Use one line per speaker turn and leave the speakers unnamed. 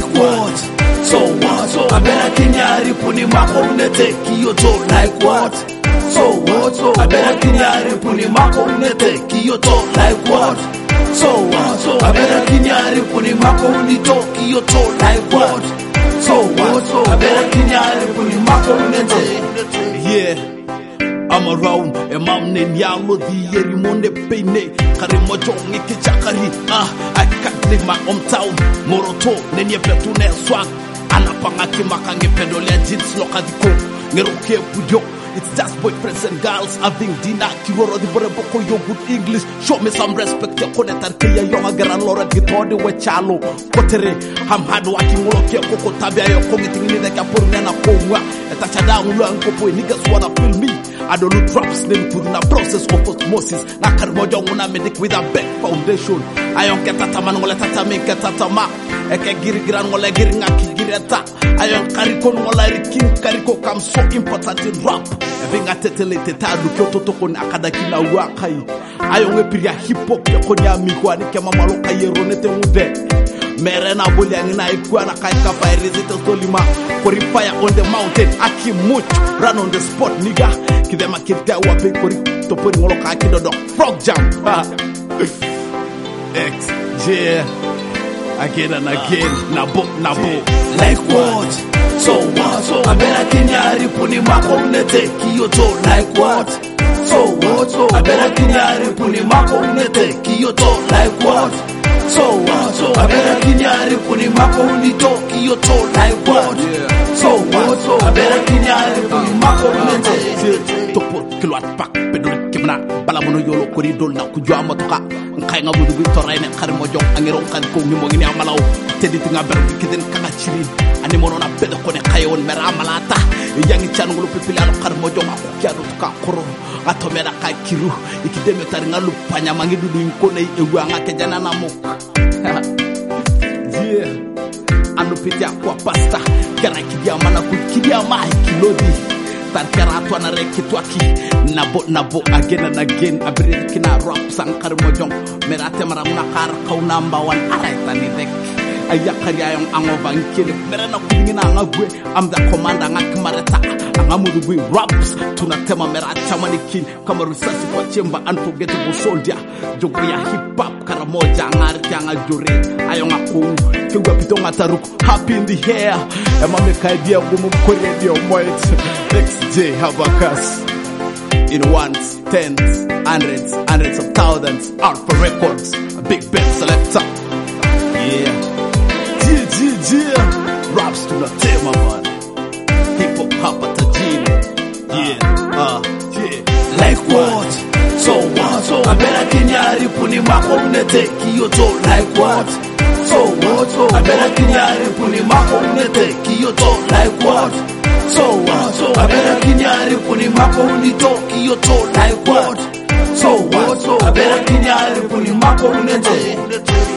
Like what? So what? So abera kinyari puni mako unete kiyoto. Like what? So what? So abera kinyari puni mako unete kiyoto. Like what? So what? So abera kinyari puni mako unito kiyoto. Like what? So what? So abera kinyari puni mako unete.
Yeah, I'm around a mountain yalo the yeri monde pene kari mojong ikichakari. I can't leave my hometown. Moroto nenye petune swag anapanga kimakange pedolia jeans lokadiko ngeroke pudio. It's just boyfriends and girls having dinner. Kiroro di boreboko yo good English. Show me some respect. Ya kone tarkeya yonga geran lora gitodi we chalo. Kotere ham hard working ulo kia koko tabia yo kongi tingini deka poru nena kongwa. Eta chada ulo ankopo niggas wanna feel me. I don't look drops name to na process of osmosis. Na karmojo una medic with a back foundation. Ayon ketata man ngole tata min ketata ma. Eke giri giran ngole giri ngaki gireta. Ayon kariko ngole riking kariko kam so important in rap. Evinga tetele tetadu kyoto toko ni akadakina wakai. Ayon epiria hip hop ya konya mikwa ni kema maloka yeronete mude. Merena boli angina ikuwa na kaika fairizite solima. Kori fire on the mountain aki much. Run on the spot nigga. Kidema kirtia wape kori topori moloka aki dodo. Frog jump. XJ again and again. Nabo.
Like what? So what? So abera kinyari puni mako unete kiyoto. Like what? So what? So abera kinyari puni mako unete kiyoto. Like what? So what? So abera kinyari puni mako unito kiyoto. Like what? So what? So abera kinyari puni mako unete.
Topo kilowat pak peduli kimna balamono yolo koridol na kujua motoka nkai ngabudu bitoraine karimo jong angero kan ko ngimo ngini amalaw tedi tinga ber kiden kaka chiri ani mono na pedo ko ne kayewon mera amalata yangi chanungulu pipili alo karimo jong akya do ka koro atomera ka kiru ikideme tari ngalu panya mangi dudu inkone ewu anga kejana na mok yeah anu pitia kwa pasta kera kidia mana kukidia mai kilodi Tarkerato na rekitwaki nabo again and again abiri kina rap sankar mojong merate maramuna kar kau number 1 araita ni rek ayakari ayong angovang kile merana kudingina ngagwe am the commander ngakmareta angamudu gwe raps tunatema merata maniki kama risasi kwa chemba unforgettable soldier jogria hip hop karamoja ngarti angajure ayong aku kewa pitonga taruku happy in the hair emame kaidia gumu koredio moit XJ Habakas in ones, tens, hundreds of thousands. Alpha Records, a big band selector. Yeah, raps to the tema man. Hip hop hapa tajiri. Yeah.
Like what? So what? So abera kinyari puni mako unete kiyoto. Like what? So what? So abera kinyari puni mako unete kiyoto. Like what? So what? So abera kinyari puni mako unito kiyoto. Like what? So what? So abera kinyari puni mako unete.